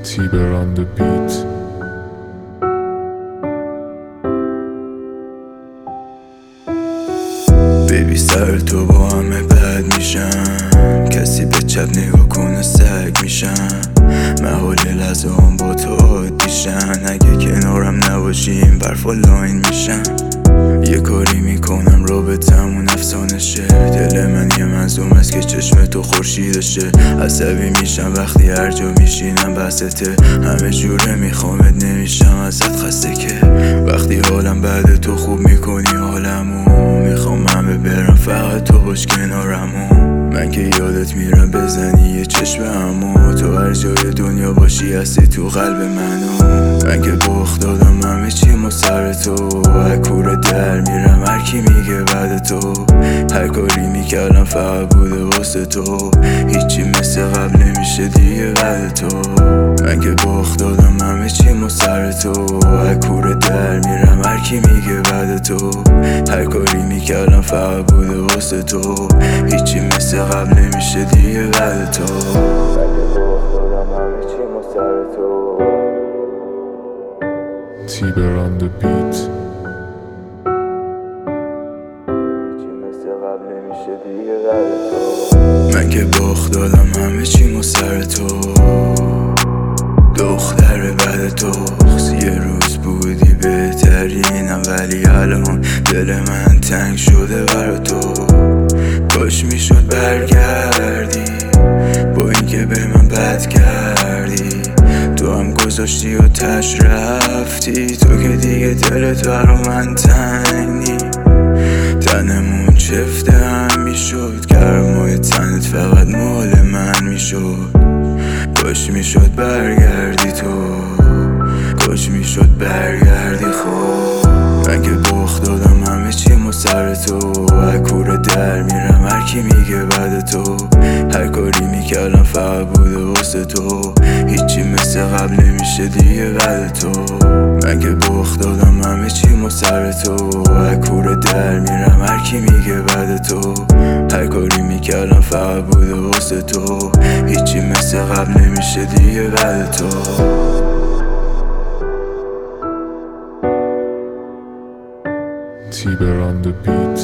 Tiber on the beat. بیبی سر تو با همه بد میشم، کسی به چپ نگاه کنه سگ میشم. محال لحظه هم با تو عادیشن، اگه کنارم نباشی این برفا لاین میشن. یه کاری میکنم رابطمون افسانه شه، دل من یه منظوم است که چشم تو خورشیدشه. عصبی میشم وقتی هر جا میشینم بسته، همه جوره میخوامت نمیشم ازت خسته که وقتی حالم بعد تو خوب میکنی حالمو. میخوام همه برم فقط تو باش کنارمو. من که یادت میرم بزنی یه چشم همو، تو هر جای دنیا باشی هستی تو قلب منو. من که باخت دادم همه چیمو سر تو، کوره در میرم هر کی میگه بعد تو. هر کاری میکردم فقط بوده واسه تو، هیچی مثل قبل نمیشه دیگه بعد تو. من که باخت دادم همه چیمو سر تو، کوره در میرم هر کی میگه بعد تو. هر کاری میکردم فقط بوده واسه تو، هیچی مثل قبل نمیشه دیگه بعد تو. من که باخت دادم همه چیمو سر تو. Tiber on the beat. من که باخت دادم همه چیمو سر تو، دختر بعد تو. یه روز بودی بهترینم ولی الان دل من تنگ شده برا تو. کاش میشد برگردی با اینکه به من بد کردی، تو هم گذاشتی و تش رفتی. تو که دیگه دلت برا من تنگ نی، تنمون چفته هم میشد، گرمای تنت فقط مال من میشد. کاش میشد برگردی تو، کاش میشد برگردی خوب. من که باخت دادم همه چیمو سر تو، کوره در میرم هر کی میگه بعد تو. هر کاری میکردم فقط بوده واسه تو، هیچی مثل قبل نمیشه دیگه بعد تو. من که باخت دادم همه چیمو سر تو، کوره در میرم هر کی میگه بعد تو. هر کاری میکردم فقط بوده واسه تو، هیچی مثل قبل نمیشه دیگه بعد تو. Tiber on the beat.